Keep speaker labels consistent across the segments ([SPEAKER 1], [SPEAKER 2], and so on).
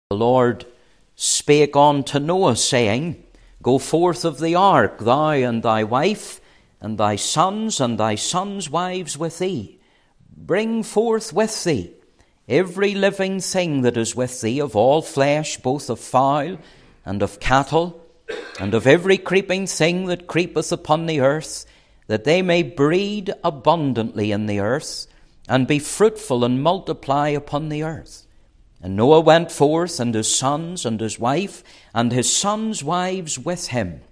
[SPEAKER 1] The Lord spake unto Noah, saying, Go forth of the ark, thou and thy wife, and thy sons wives with thee. Bring forth with thee every living thing that is with thee, of all flesh, both of fowl and of cattle, and of every creeping thing that creepeth upon the earth, that they may breed abundantly in the earth, and be fruitful and multiply upon the earth. And Noah went forth, and his sons, and his wife, and his sons' wives with him.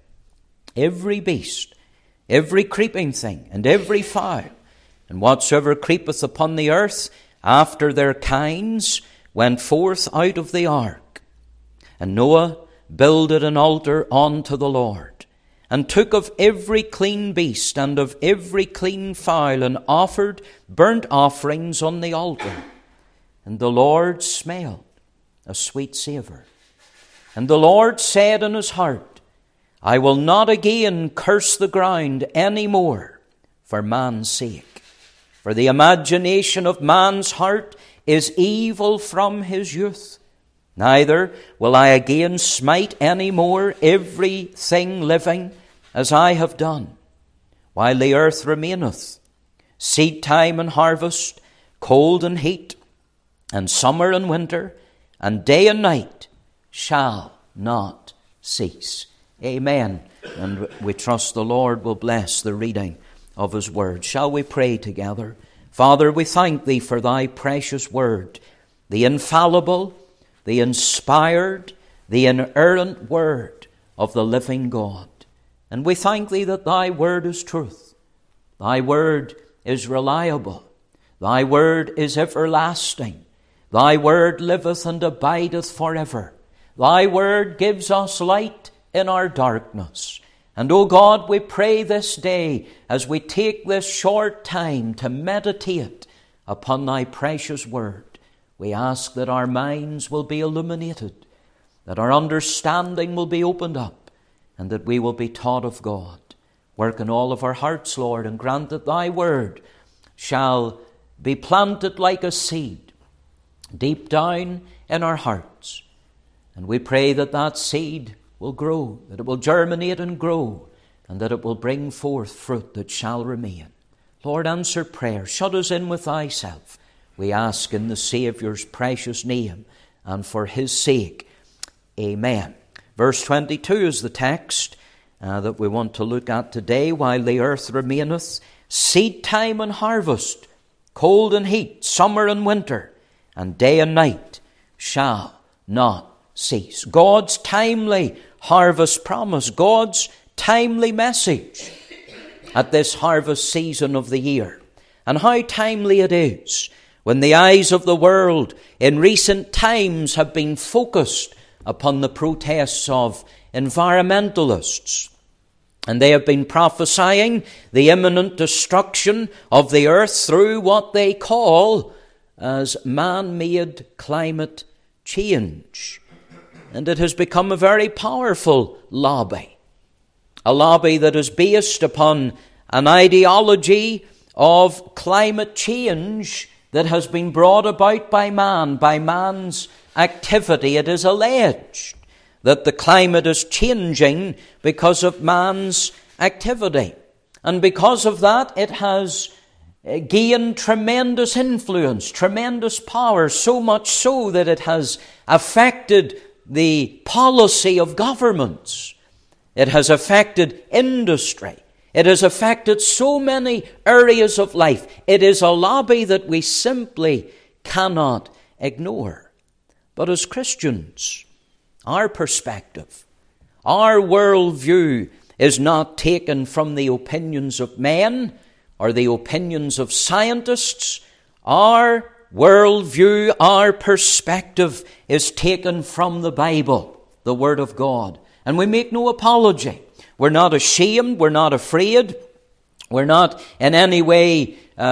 [SPEAKER 1] Every beast, every creeping thing, and every fowl, and whatsoever creepeth upon the earth, after their kinds, went forth out of the ark. And Noah builded an altar unto the Lord, and took of every clean beast, and of every clean fowl, and offered burnt offerings on the altar. And the Lord smelled a sweet savour. And the Lord said in his heart, I will not again curse the ground any more for man's sake. For the imagination of man's heart is evil from his youth. Neither will I again smite any more every thing living as I have done, while the earth remaineth, seed time and harvest, cold and heat, and summer and winter, and day and night shall not cease. Amen. And we trust the Lord will bless the reading of his word. Shall we pray together? Father, we thank thee for thy precious word, the infallible, the inspired, the inerrant word of the living God. And we thank thee that thy word is truth. Thy word is reliable. Thy word is everlasting. Thy word liveth and abideth forever. Thy word gives us light in our darkness. And, O God, we pray this day, as we take this short time to meditate upon thy precious word, we ask that our minds will be illuminated, that our understanding will be opened up, and that we will be taught of God. Work in all of our hearts, Lord, and grant that thy word shall be planted like a seed deep down in our hearts. And we pray that that seed will grow, that it will germinate and grow, and that it will bring forth fruit that shall remain. Lord, answer prayer. Shut us in with thyself. We ask in the Saviour's precious name, and for his sake. Amen. Verse 22 is the text that we want to look at today. While the earth remaineth, seed time and harvest, cold and heat, summer and winter, and day and night shall not cease. God's timely harvest promise, God's timely message at this harvest season of the year. And how timely it is when the eyes of the world in recent times have been focused upon the protests of environmentalists. And they have been prophesying the imminent destruction of the earth through what they call as man-made climate change. And it has become a very powerful lobby. A lobby that is based upon an ideology of climate change that has been brought about by man, by man's activity. It is alleged that the climate is changing because of man's activity. And because of that, it has gained tremendous influence, tremendous power, so much so that it has affected the policy of governments. It has affected industry. It has affected so many areas of life. It is a lobby that we simply cannot ignore. But as Christians, our perspective, our worldview is not taken from the opinions of men or the opinions of scientists. Our worldview, our perspective is taken from the Bible, the Word of God. And we make no apology. We're not ashamed. We're not afraid. We're not in any way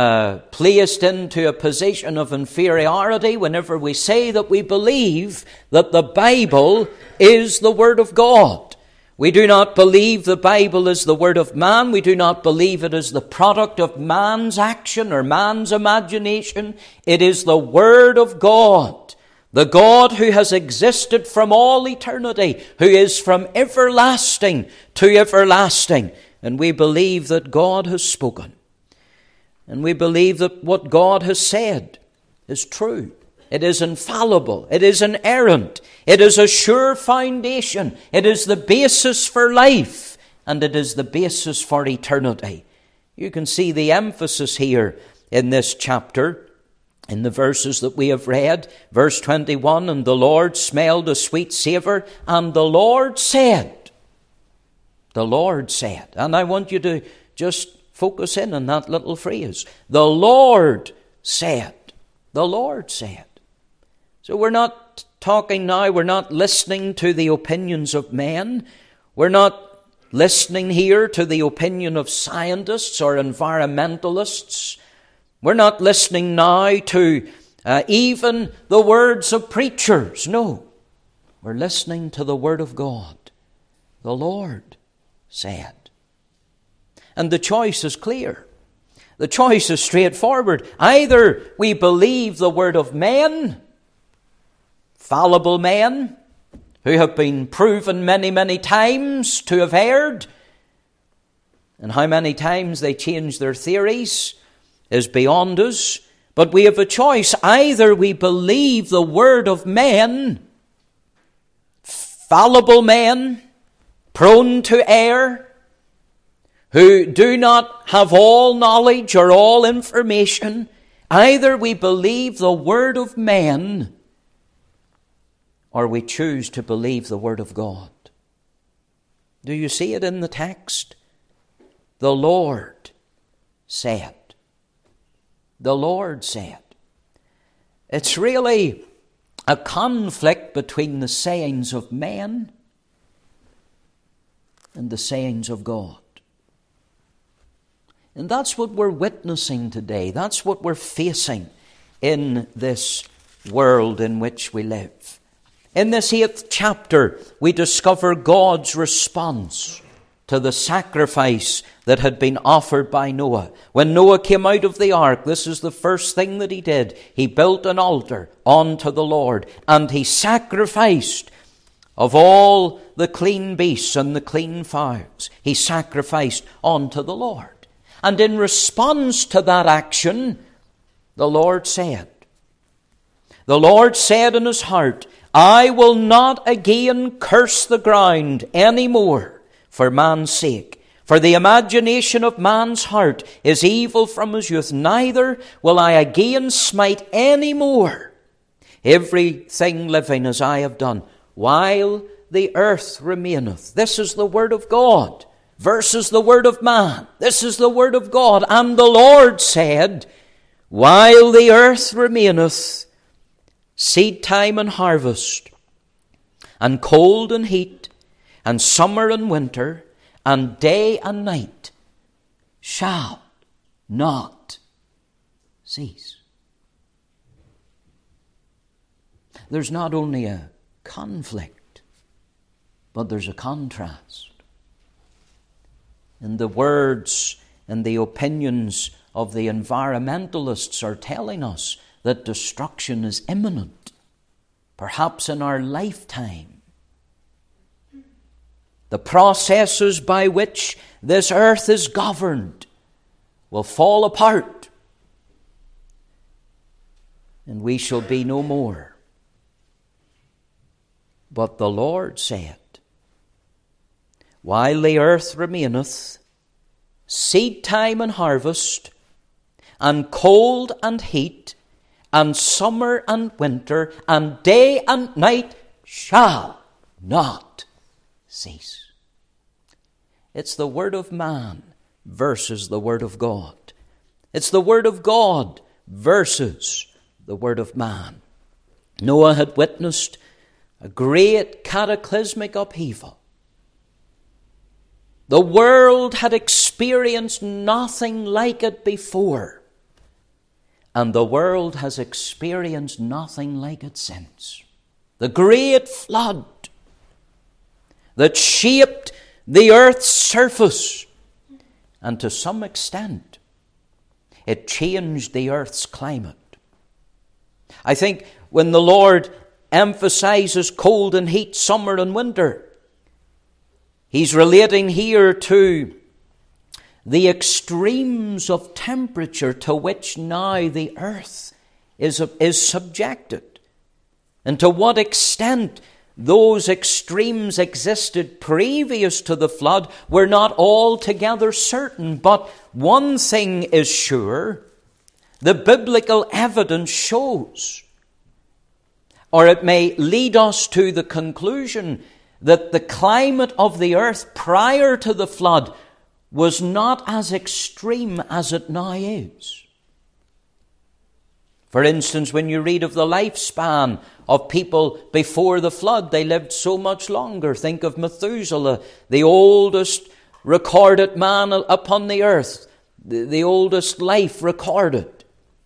[SPEAKER 1] placed into a position of inferiority whenever we say that we believe that the Bible is the Word of God. We do not believe the Bible is the word of man. We do not believe it is the product of man's action or man's imagination. It is the Word of God, The God who has existed from all eternity, who is from everlasting to everlasting. And we believe that God has spoken. And we believe that what God has said is true. It is infallible. It is inerrant. It is a sure foundation. It is the basis for life. And it is the basis for eternity. You can see the emphasis here in this chapter, in the verses that we have read. Verse 21, and the Lord smelled a sweet savour, and the Lord said. The Lord said. And I want you to just focus in on that little phrase. The Lord said. The Lord said. So we're not talking now, we're not listening to the opinions of men. We're not listening here to the opinion of scientists or environmentalists. We're not listening now to even the words of preachers. No, we're listening to the Word of God. The Lord said. And the choice is clear. The choice is straightforward. Either we believe the word of men, fallible men, who have been proven many, many times to have erred, and how many times they change their theories is beyond us. But we have a choice. Either we believe the word of men, fallible men, prone to err, who do not have all knowledge or all information. Either we believe the word of men, or we choose to believe the word of God. Do you see it in the text? The Lord said. The Lord said. It's really a conflict between the sayings of men and the sayings of God. And that's what we're witnessing today. That's what we're facing in this world in which we live. In this 8th chapter, we discover God's response to the sacrifice that had been offered by Noah. When Noah came out of the ark, this is the first thing that he did. He built an altar unto the Lord, and he sacrificed of all the clean beasts and the clean fowls. He sacrificed unto the Lord. And in response to that action, the Lord said in his heart, I will not again curse the ground any more for man's sake. For the imagination of man's heart is evil from his youth. Neither will I again smite any more everything living as I have done, while the earth remaineth. This is the word of God versus the word of man. This is the word of God. And the Lord said, while the earth remaineth, seed time and harvest, and cold and heat, and summer and winter, and day and night shall not cease. There's not only a conflict, but there's a contrast. And the words and the opinions of the environmentalists are telling us that destruction is imminent, perhaps in our lifetime. The processes by which this earth is governed will fall apart, and we shall be no more. But the Lord said, while the earth remaineth, seed time and harvest, and cold and heat, and summer and winter, and day and night shall not cease. It's the word of man versus the word of God. It's the word of God versus the word of man. Noah had witnessed a great cataclysmic upheaval. The world had experienced nothing like it before, and the world has experienced nothing like it since. The great flood that shaped the earth's surface, and to some extent, it changed the earth's climate. I think when the Lord emphasizes cold and heat, summer and winter. He's relating here to the extremes of temperature to which now the earth is subjected, and to what extent those extremes existed previous to the flood, we're not altogether certain. But one thing is sure, the biblical evidence shows, or it may lead us to the conclusion, that the climate of the earth prior to the flood was not as extreme as it now is. For instance, when you read of the lifespan of people before the flood, they lived so much longer. Think of Methuselah, the oldest recorded man upon the earth, the oldest life recorded,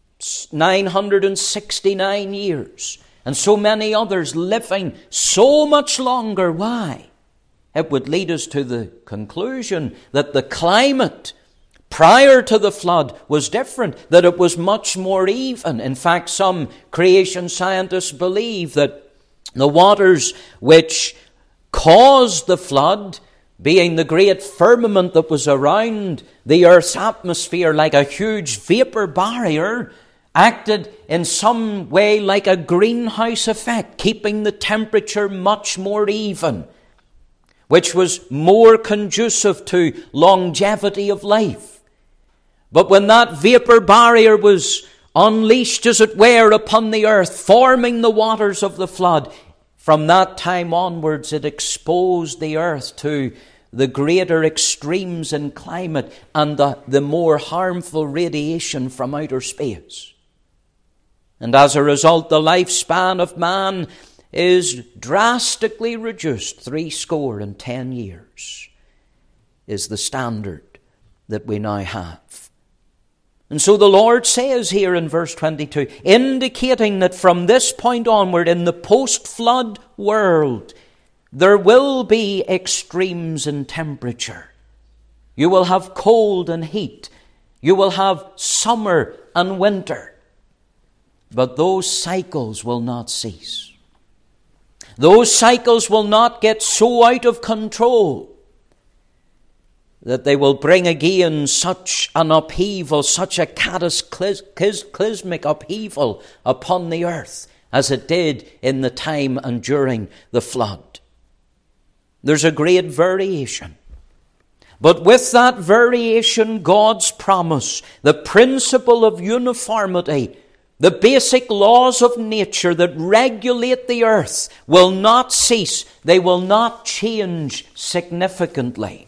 [SPEAKER 1] 969 years. And so many others living so much longer. Why? It would lead us to the conclusion that the climate prior to the flood was different, that it was much more even. In fact, some creation scientists believe that the waters which caused the flood, being the great firmament that was around the earth's atmosphere like a huge vapor barrier, acted in some way like a greenhouse effect, keeping the temperature much more even, which was more conducive to longevity of life. But when that vapor barrier was unleashed, as it were, upon the earth, forming the waters of the flood, from that time onwards it exposed the earth to the greater extremes in climate and the more harmful radiation from outer space. And as a result, the lifespan of man is drastically reduced. 70 years is the standard that we now have. And so the Lord says here in verse 22, indicating that from this point onward in the post-flood world, there will be extremes in temperature. You will have cold and heat. You will have summer and winter. But those cycles will not cease. Those cycles will not get so out of control that they will bring again such an upheaval, such a cataclysmic upheaval upon the earth as it did in the time and during the flood. There's a great variation. But with that variation, God's promise, the principle of uniformity, the basic laws of nature that regulate the earth will not cease. They will not change significantly.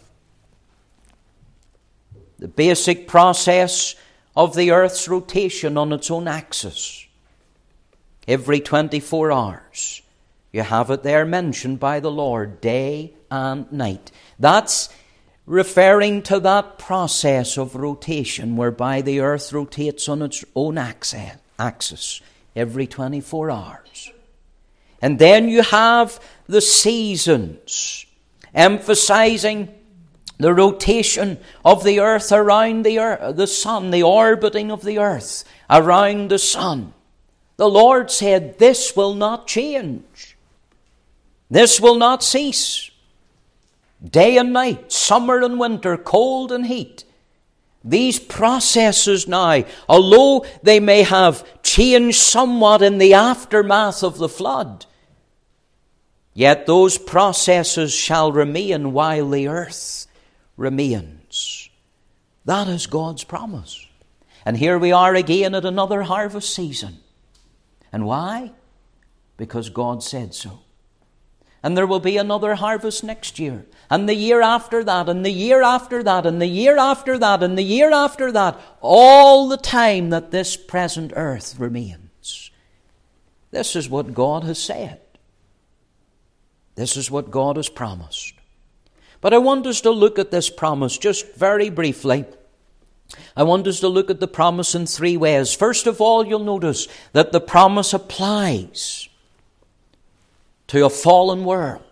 [SPEAKER 1] The basic process of the earth's rotation on its own axis. Every 24 hours. You have it there mentioned by the Lord, day and night. That's referring to that process of rotation whereby the earth rotates on its own axis every 24 hours. And then you have the seasons, emphasizing the rotation of the earth around the sun, the orbiting of the earth around the sun. The Lord said, this will not change. This will not cease. Day and night, summer and winter, cold and heat. These processes now, although they may have changed somewhat in the aftermath of the flood, yet those processes shall remain while the earth remains. That is God's promise. And here we are again at another harvest season. And why? Because God said so. And there will be another harvest next year, and the year after that, and the year after that, and the year after that, and the year after that, all the time that this present earth remains. This is what God has said. This is what God has promised. But I want us to look at this promise just very briefly. I want us to look at the promise in three ways. First of all, you'll notice that the promise applies to a fallen world.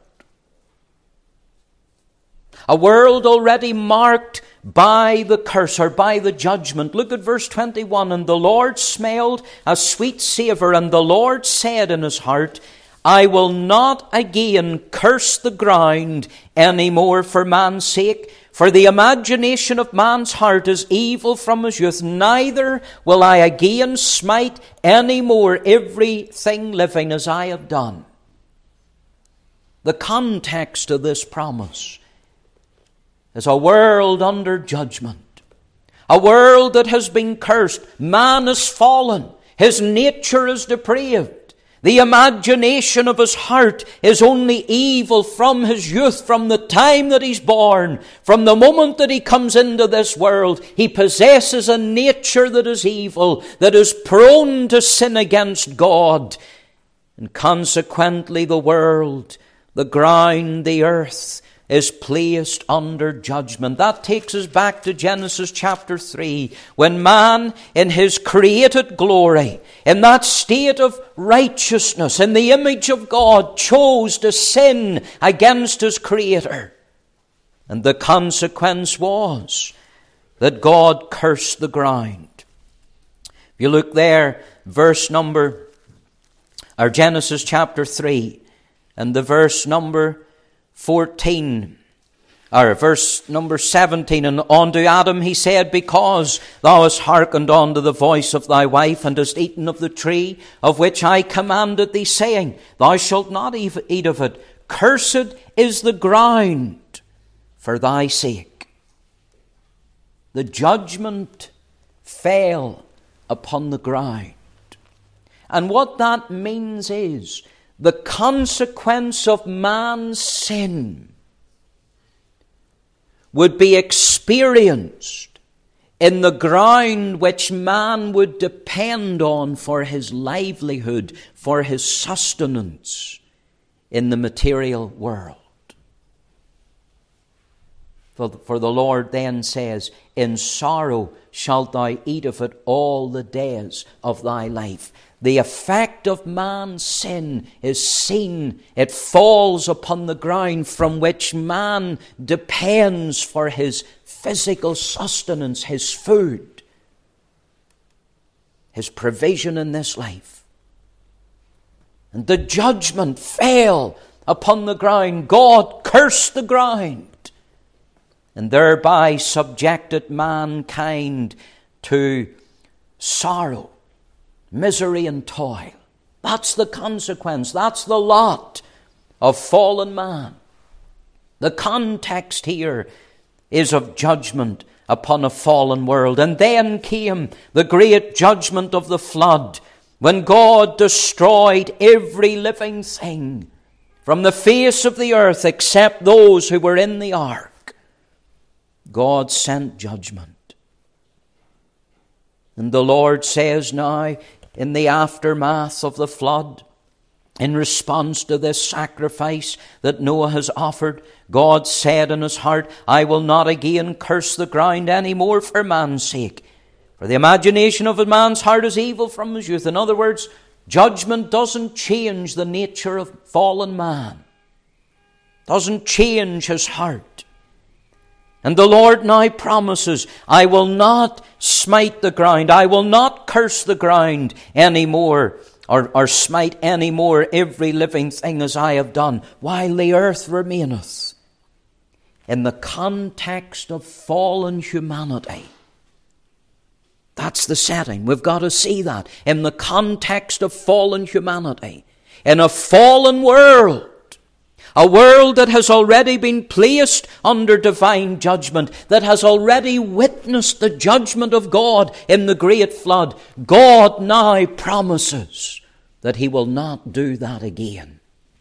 [SPEAKER 1] A world already marked by the curse or by the judgment. Look at verse 21. And the Lord smelled a sweet savour, and the Lord said in his heart, I will not again curse the ground any more for man's sake, for the imagination of man's heart is evil from his youth. Neither will I again smite any more everything living as I have done. The context of this promise is a world under judgment, a world that has been cursed. Man is fallen. His nature is depraved. The imagination of his heart is only evil from his youth, from the time that he's born. From the moment that he comes into this world, he possesses a nature that is evil, that is prone to sin against God. And consequently, the world, the ground, the earth, is placed under judgment. That takes us back to Genesis chapter 3, when man, in his created glory, in that state of righteousness, in the image of God, chose to sin against his Creator. And the consequence was that God cursed the ground. If you look there, Genesis chapter 3, and the verse number 14, or verse number 17, and unto Adam he said, because thou hast hearkened unto the voice of thy wife, and hast eaten of the tree of which I commanded thee, saying, thou shalt not eat of it. Cursed is the ground for thy sake. The judgment fell upon the ground. And what that means is, the consequence of man's sin would be experienced in the ground which man would depend on for his livelihood, for his sustenance in the material world. For the Lord then says, in sorrow shalt thou eat of it all the days of thy life. The effect of man's sin is seen. It falls upon the ground from which man depends for his physical sustenance, his food, his provision in this life. And the judgment fell upon the ground. God cursed the ground, and thereby subjected mankind to sorrow, misery and toil. That's the consequence. That's the lot of fallen man. The context here is of judgment upon a fallen world. And then came the great judgment of the flood, when God destroyed every living thing from the face of the earth except those who were in the ark. God sent judgment. And the Lord says now, in the aftermath of the flood, in response to this sacrifice that Noah has offered, God said in his heart, I will not again curse the ground any more for man's sake. For the imagination of a man's heart is evil from his youth. In other words, judgment doesn't change the nature of fallen man. Doesn't change his heart. And the Lord now promises, I will not smite the ground. I will not curse the ground any more, or smite any more every living thing as I have done, while the earth remaineth. In the context of fallen humanity. That's the setting. We've got to see that. In the context of fallen humanity. In a fallen world. A world that has already been placed under divine judgment, that has already witnessed the judgment of God in the great flood. God now promises that he will not do that again.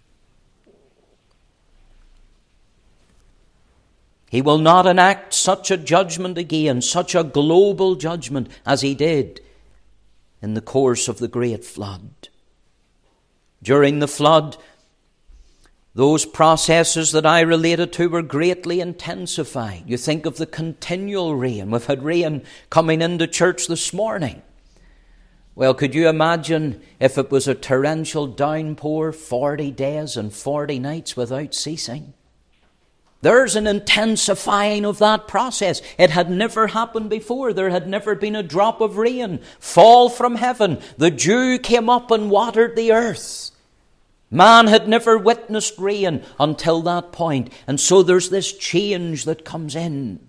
[SPEAKER 1] He will not enact such a judgment again, such a global judgment as he did in the course of the great flood. During the flood, those processes that I related to were greatly intensified. You think of the continual rain. We've had rain coming into church this morning. Well, could you imagine if it was a torrential downpour 40 days and 40 nights without ceasing? There's an intensifying of that process. It had never happened before. There had never been a drop of rain fall from heaven. The dew came up and watered the earth. Man had never witnessed rain until that point. And so there's this change that comes in.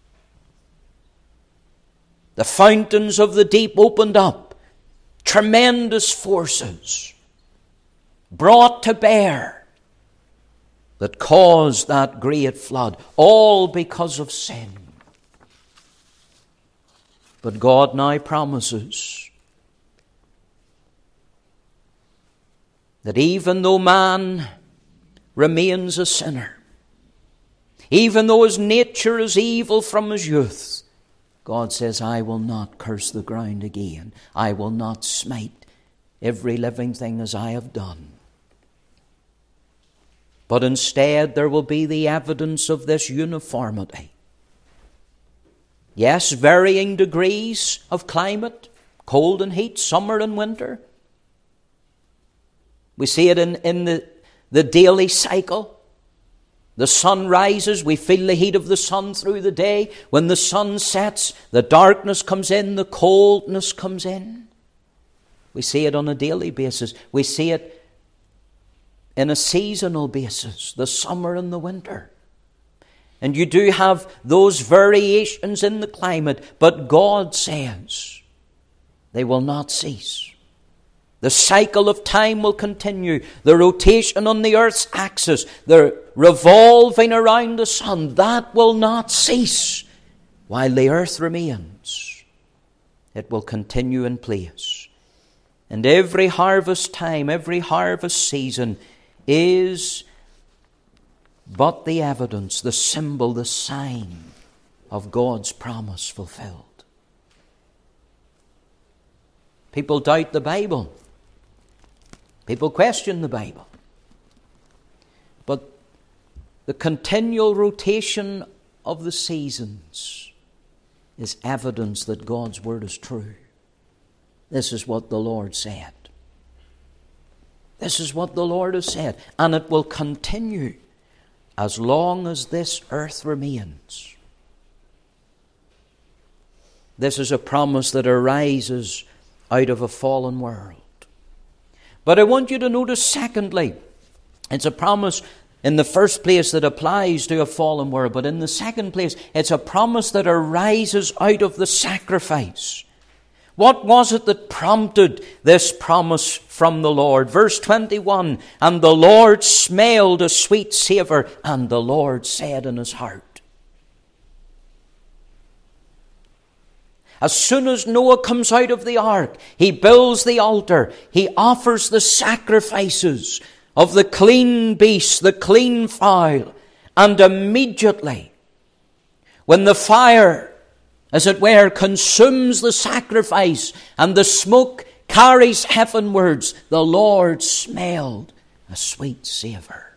[SPEAKER 1] The fountains of the deep opened up. Tremendous forces brought to bear that caused that great flood. All because of sin. But God now promises that even though man remains a sinner, even though his nature is evil from his youth, God says, I will not curse the ground again. I will not smite every living thing as I have done. But instead there will be the evidence of this uniformity. Yes, varying degrees of climate, cold and heat, summer and winter. We see it in the daily cycle. The sun rises, we feel the heat of the sun through the day. When the sun sets, the darkness comes in, the coldness comes in. We see it on a daily basis. We see it in a seasonal basis, the summer and the winter. And you do have those variations in the climate, but God says they will not cease. The cycle of time will continue. The rotation on the earth's axis, the revolving around the sun, that will not cease while the earth remains. It will continue in place. And every harvest time, every harvest season is but the evidence, the symbol, the sign of God's promise fulfilled. People doubt the Bible. People question the Bible. But the continual rotation of the seasons is evidence that God's word is true. This is what the Lord said. This is what the Lord has said. And it will continue as long as this earth remains. This is a promise that arises out of a fallen world. But I want you to notice, secondly, it's a promise in the first place that applies to a fallen world. But in the second place, it's a promise that arises out of the sacrifice. What was it that prompted this promise from the Lord? Verse 21, and the Lord smelled a sweet savour, and the Lord said in his heart. As soon as Noah comes out of the ark, he builds the altar. He offers the sacrifices of the clean beast, the clean fowl. And immediately, when the fire, as it were, consumes the sacrifice and the smoke carries heavenwards, the Lord smelled a sweet savour.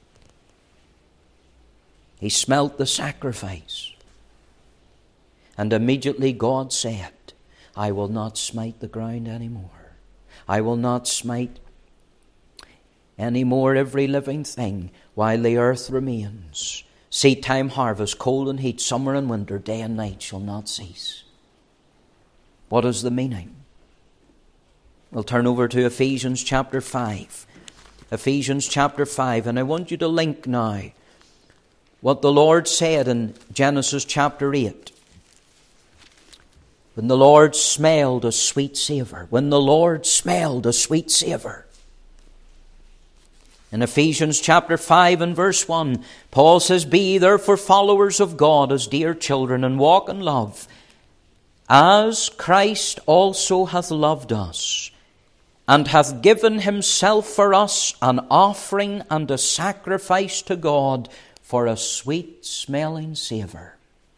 [SPEAKER 1] He smelt the sacrifice. And immediately God said, I will not smite the ground anymore. I will not smite anymore every living thing while the earth remains. Seed time, harvest, cold and heat, summer and winter, day and night shall not cease. What is the meaning? We'll turn over to Ephesians chapter 5. Ephesians chapter 5, and I want you to link now what the Lord said in Genesis chapter 8. When the Lord smelled a sweet savour. When the Lord smelled a sweet savour. In Ephesians chapter 5 and verse 1, Paul says, be ye therefore followers of God as dear children, and walk in love, as Christ also hath loved us, and hath given himself for us an offering and a sacrifice to God for a sweet smelling savour.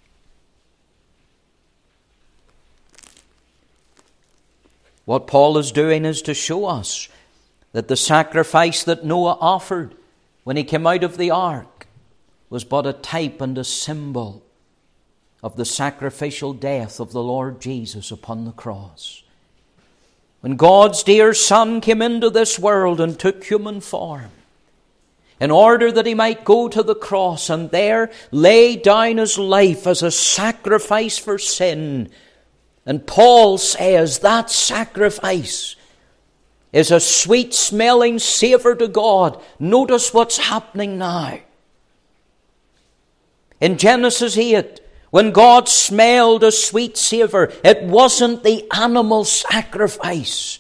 [SPEAKER 1] What Paul is doing is to show us that the sacrifice that Noah offered when he came out of the ark was but a type and a symbol of the sacrificial death of the Lord Jesus upon the cross. When God's dear Son came into this world and took human form, in order that he might go to the cross and there lay down his life as a sacrifice for sin. And Paul says that sacrifice is a sweet-smelling savour to God. Notice what's happening now. In Genesis 8, when God smelled a sweet savour, it wasn't the animal sacrifice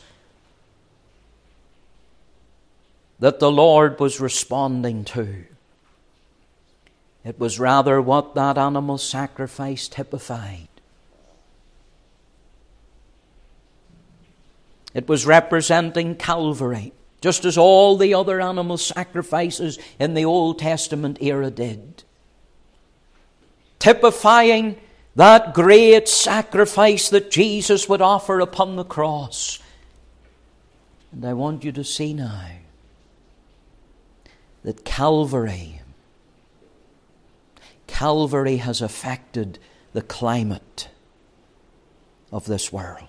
[SPEAKER 1] that the Lord was responding to. It was rather what that animal sacrifice typified. It was representing Calvary, just as all the other animal sacrifices in the Old Testament era did. Typifying that great sacrifice that Jesus would offer upon the cross. And I want you to see now that Calvary has affected the climate of this world.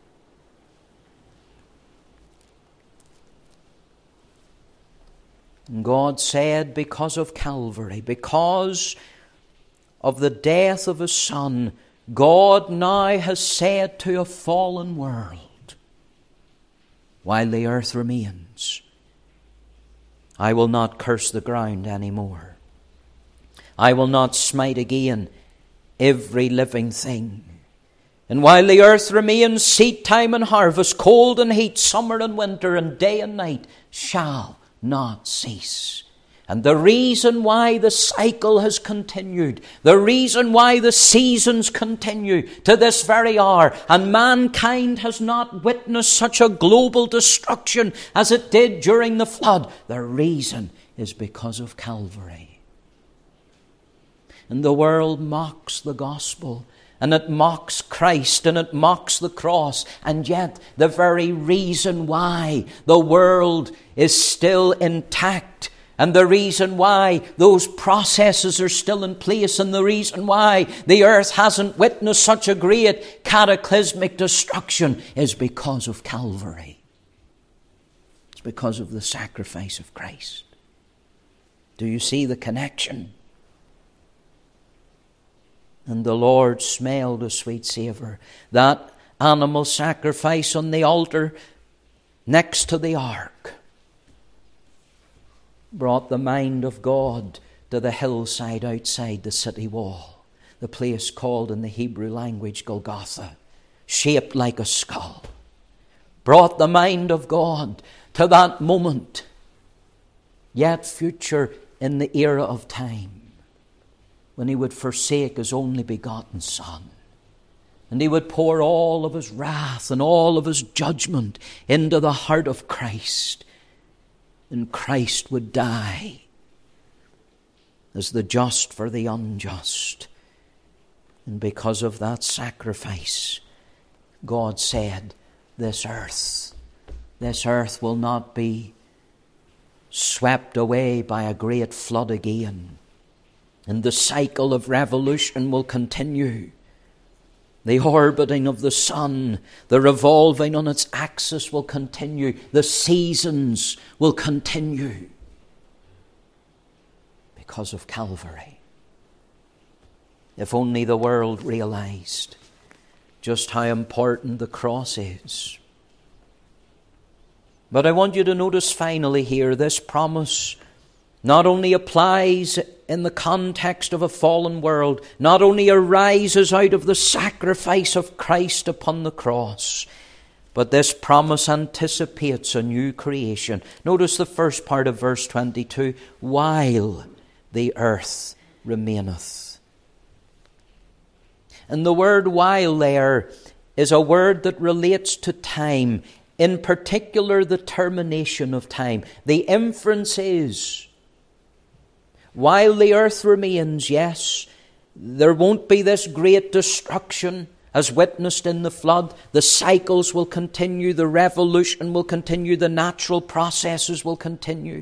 [SPEAKER 1] And God said, because of Calvary, because of the death of His Son, God now has said to a fallen world, while the earth remains, I will not curse the ground anymore. I will not smite again every living thing. And while the earth remains, seed time and harvest, cold and heat, summer and winter, and day and night shall not cease. And the reason why the cycle has continued, the reason why the seasons continue to this very hour, and mankind has not witnessed such a global destruction as it did during the flood, the reason is because of Calvary. And the world mocks the gospel, and it mocks Christ, and it mocks the cross. And yet the very reason why the world is still intact, and the reason why those processes are still in place, and the reason why the earth hasn't witnessed such a great cataclysmic destruction is because of Calvary. It's because of the sacrifice of Christ. Do you see the connection? And the Lord smelled a sweet savour. That animal sacrifice on the altar next to the ark brought the mind of God to the hillside outside the city wall, the place called in the Hebrew language Golgotha, shaped like a skull. Brought the mind of God to that moment, yet future in the era of time, when He would forsake His only begotten Son, and He would pour all of His wrath and all of His judgment into the heart of Christ, and Christ would die as the just for the unjust. And because of that sacrifice, God said, this earth will not be swept away by a great flood again. And the cycle of revolution will continue. The orbiting of the sun, the revolving on its axis will continue. The seasons will continue because of Calvary. If only the world realized just how important the cross is. But I want you to notice finally here, this promise not only applies in the context of a fallen world, not only arises out of the sacrifice of Christ upon the cross, but this promise anticipates a new creation. Notice the first part of verse 22, while the earth remaineth. And the word while there is a word that relates to time, in particular the termination of time. The inference is, while the earth remains, yes, there won't be this great destruction as witnessed in the flood. The cycles will continue, the revolution will continue, the natural processes will continue.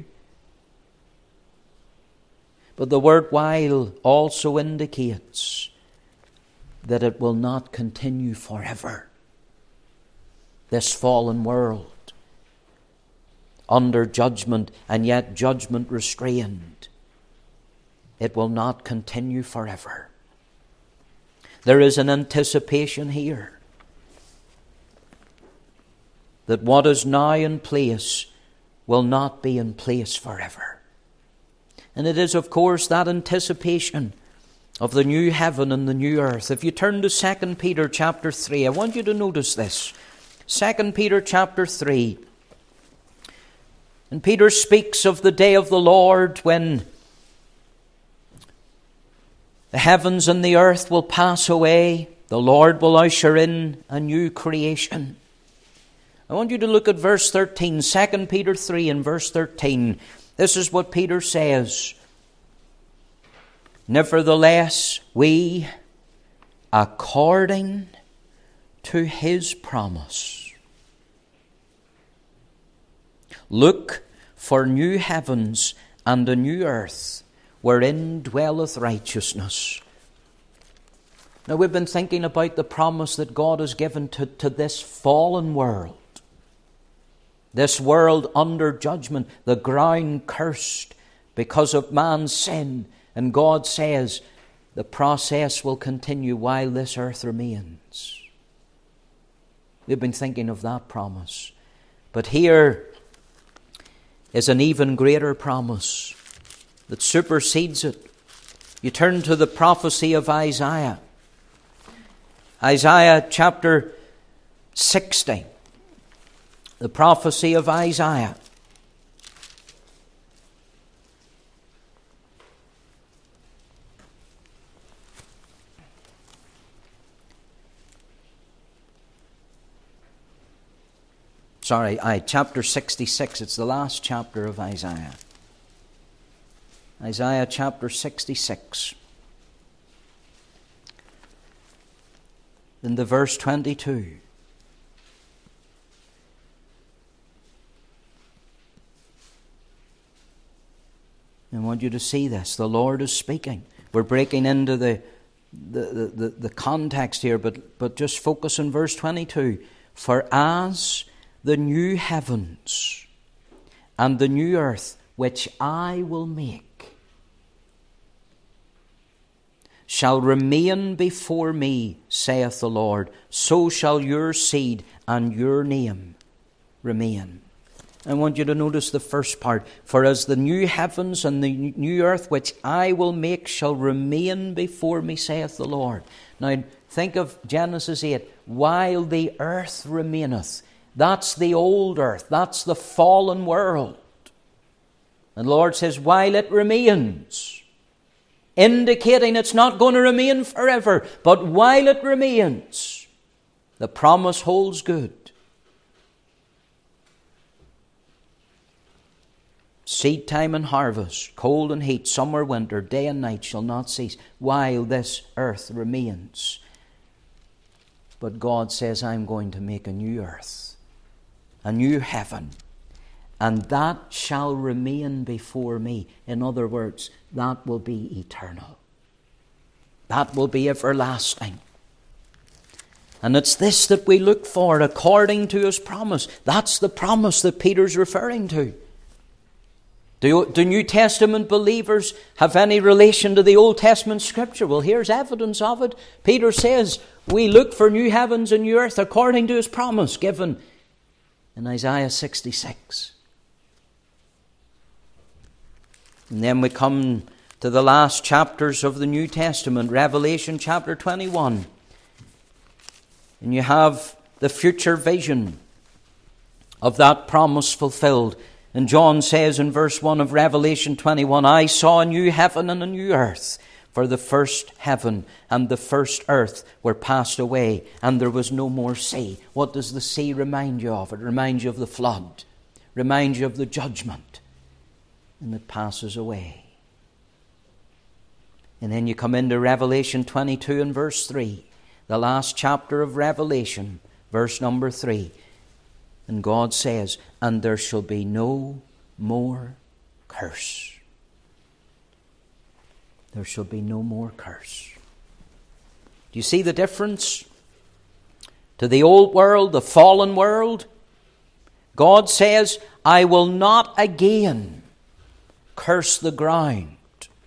[SPEAKER 1] But the word while also indicates that it will not continue forever. This fallen world, under judgment, and yet judgment restrained, it will not continue forever. There is an anticipation here. that what is now in place will not be in place forever. And it is, of course, that anticipation of the new heaven and the new earth. If you turn to 2 Peter chapter 3, I want you to notice this. 2 Peter chapter 3. And Peter speaks of the day of the Lord when the heavens and the earth will pass away. The Lord will usher in a new creation. I want you to look at verse 13, 2 Peter 3 and verse 13. This is what Peter says. Nevertheless, we, according to his promise, look for new heavens and a new earth, wherein dwelleth righteousness. Now we've been thinking about the promise that God has given to this fallen world. This world under judgment, the ground cursed because of man's sin. And God says the process will continue while this earth remains. We've been thinking of that promise. But here is an even greater promise that supersedes it. You turn to the prophecy of Isaiah. Isaiah chapter 60. The prophecy of Isaiah. Chapter 66. It's the last chapter of Isaiah. Isaiah chapter 66. In the verse 22. I want you to see this. The Lord is speaking. We're breaking into the context here, but just focus on verse 22. For as the new heavens and the new earth which I will make shall remain before me, saith the Lord, so shall your seed and your name remain. I want you to notice the first part. For as the new heavens and the new earth which I will make shall remain before me, saith the Lord. Now think of Genesis 8. While the earth remaineth. That's the old earth. That's the fallen world. And the Lord says, while it remains. Indicating it's not going to remain forever. But while it remains, the promise holds good. Seed time and harvest, cold and heat, summer, winter, day and night shall not cease while this earth remains. But God says, I'm going to make a new earth, a new heaven, and that shall remain before me. In other words, that will be eternal. That will be everlasting. And it's this that we look for according to his promise. That's the promise that Peter's referring to. Do New Testament believers have any relation to the Old Testament Scripture? Well, here's evidence of it. Peter says, we look for new heavens and new earth according to his promise given in Isaiah 66. And then we come to the last chapters of the New Testament, Revelation chapter 21. And you have the future vision of that promise fulfilled. And John says in verse 1 of Revelation 21, I saw a new heaven and a new earth, for the first heaven and the first earth were passed away, and there was no more sea. What does the sea remind you of? It reminds you of the flood, reminds you of the judgment, and it passes away. And then you come into Revelation 22 and verse 3, the last chapter of Revelation, verse number 3. And God says, and there shall be no more curse. There shall be no more curse. Do you see the difference? To the old world, the fallen world, God says, I will not again curse the ground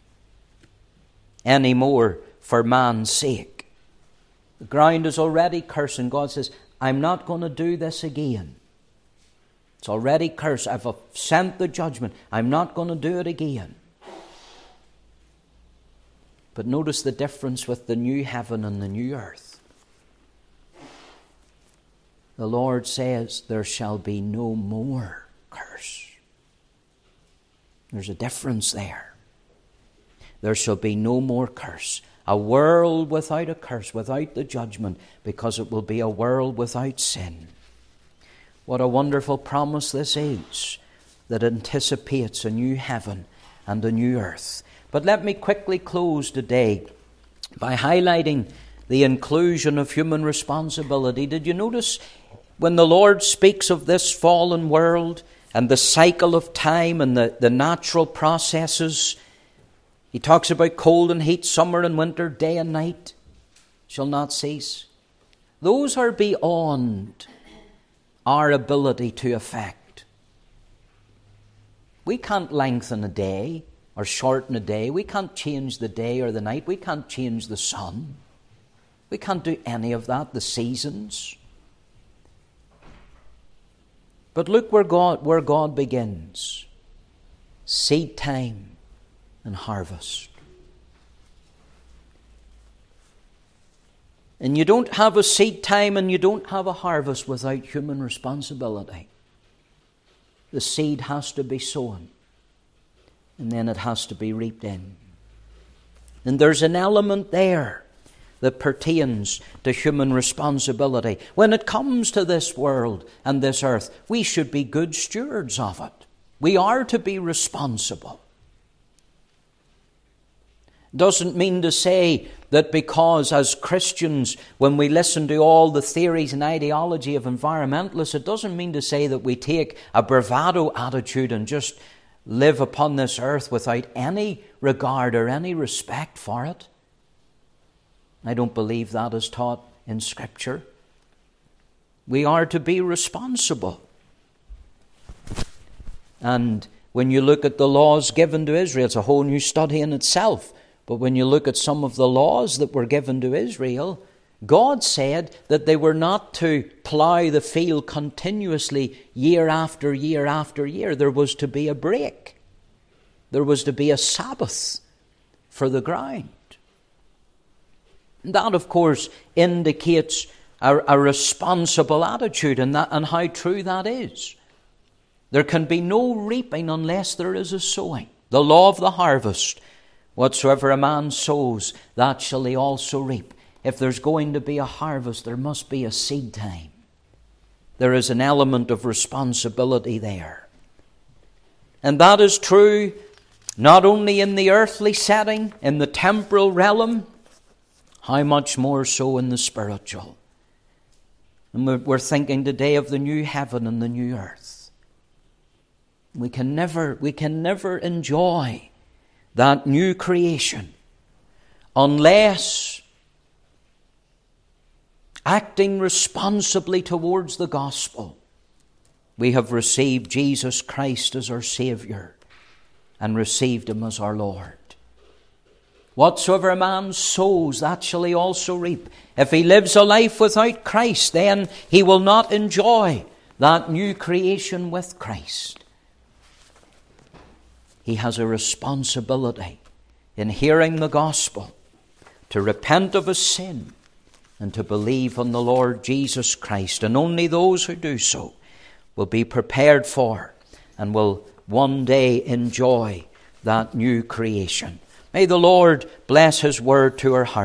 [SPEAKER 1] anymore for man's sake. The ground is already cursed, and God says, I'm not going to do this again. It's already cursed. I've sent the judgment. I'm not going to do it again. But notice the difference with the new heaven and the new earth. The Lord says there shall be no more curse. There's a difference there. There shall be no more curse. A world without a curse, without the judgment, because it will be a world without sin. What a wonderful promise this is, that anticipates a new heaven and a new earth. But let me quickly close today by highlighting the inclusion of human responsibility. Did you notice when the Lord speaks of this fallen world and the cycle of time and the natural processes, He talks about cold and heat, summer and winter, day and night shall not cease. Those are beyond our ability to affect. We can't lengthen a day or shorten a day. We can't change the day or the night. We can't change the sun. We can't do any of that, the seasons. But look where God begins. Seed time and harvest. And you don't have a seed time and you don't have a harvest without human responsibility. The seed has to be sown, and then it has to be reaped in. And there's an element there that pertains to human responsibility. When it comes to this world and this earth, we should be good stewards of it. We are to be responsible. Doesn't mean to say that because as Christians, when we listen to all the theories and ideology of environmentalists, it doesn't mean to say that we take a bravado attitude and just live upon this earth without any regard or any respect for it. I don't believe that is taught in Scripture. We are to be responsible. And when you look at the laws given to Israel, it's a whole new study in itself. But when you look at some of the laws that were given to Israel, God said that they were not to plough the field continuously year after year after year. There was to be a break. There was to be a Sabbath for the ground. And that, of course, indicates a responsible attitude, and how true that is. There can be no reaping unless there is a sowing. The law of the harvest. Whatsoever a man sows, that shall he also reap. If there's going to be a harvest, there must be a seed time. There is an element of responsibility there. And that is true not only in the earthly setting, in the temporal realm, how much more so in the spiritual. And we're thinking today of the new heaven and the new earth. We can never enjoy that new creation unless acting responsibly towards the gospel, we have received Jesus Christ as our Saviour and received Him as our Lord. Whatsoever a man sows, that shall he also reap. If he lives a life without Christ, then he will not enjoy that new creation with Christ. He has a responsibility in hearing the gospel to repent of his sin and to believe on the Lord Jesus Christ. And only those who do so will be prepared for and will one day enjoy that new creation. May the Lord bless His word to our hearts.